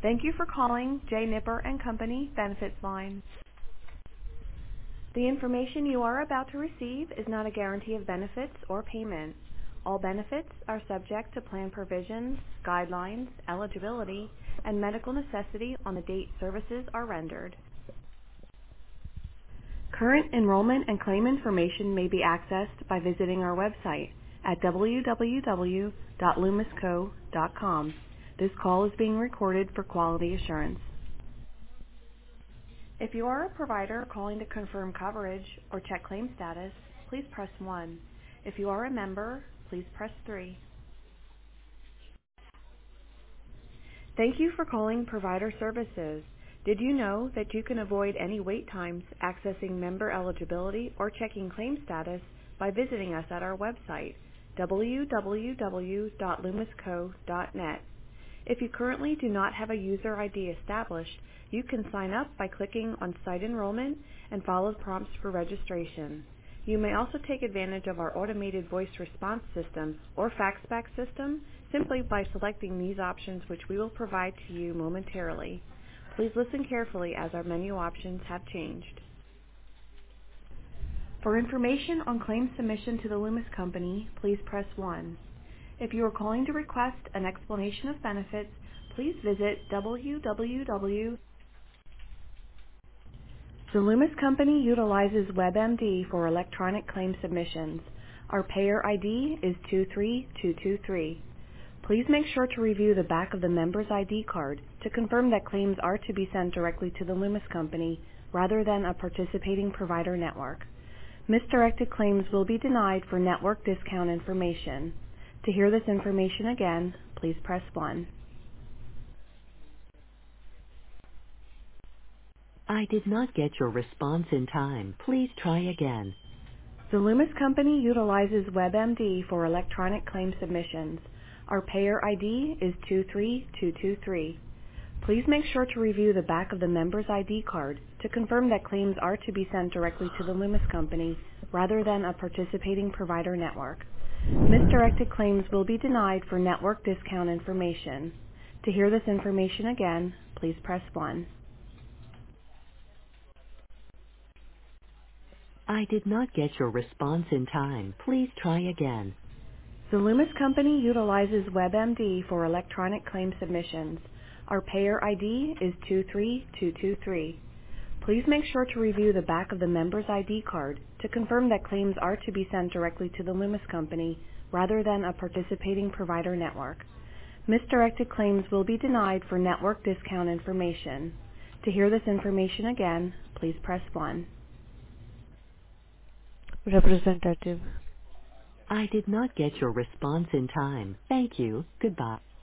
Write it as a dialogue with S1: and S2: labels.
S1: Thank you for calling J. Nipper and Company Benefits Line. The information you are about to receive is not a guarantee of benefits or payment. All benefits are subject to plan provisions, guidelines, eligibility, and medical necessity on the date services are rendered. Current enrollment and claim information may be accessed by visiting our website at www.loomisco.com. This call is being recorded for quality assurance. If you are a provider calling to confirm coverage or check claim status, please press 1. If you are a member, please press 3. Thank you for calling Provider Services. Did you know that you can avoid any wait times accessing member eligibility or checking claim status by visiting us at our website, www.loomisco.net. If you currently do not have a user ID established, you can sign up by clicking on Site Enrollment and follow the prompts for registration. You may also take advantage of our automated voice response system or faxback system simply by selecting these options, which we will provide to you momentarily. Please listen carefully as our menu options have changed. For information on claim submission to the Loomis Company, please press 1. If you are calling to request an explanation of benefits, please visit www. The Loomis Company utilizes WebMD for electronic claim submissions. Our payer ID is 23223. Please make sure to review the back of the member's ID card to confirm that claims are to be sent directly to the Loomis Company rather than a participating provider network. Misdirected claims will be denied for network discount information. To hear this information again, please press 1.
S2: I did not get your response in time. Please try again.
S1: The Loomis Company utilizes WebMD for electronic claim submissions. Our payer ID is 23223. Please make sure to review the back of the member's ID card to confirm that claims are to be sent directly to the Loomis Company rather than a participating provider network. Misdirected claims will be denied for network discount information. To hear this information again, please press 1.
S2: I did not get your response in time. Please try again.
S1: The Loomis Company utilizes WebMD for electronic claim submissions. Our payer ID is 23223. Please make sure to review the back of the member's ID card to confirm that claims are to be sent directly to the Loomis Company rather than a participating provider network. Misdirected claims will be denied for network discount information. To hear this information again, please press 1.
S3: Representative.
S2: I did not get your response in time. Thank you. Goodbye.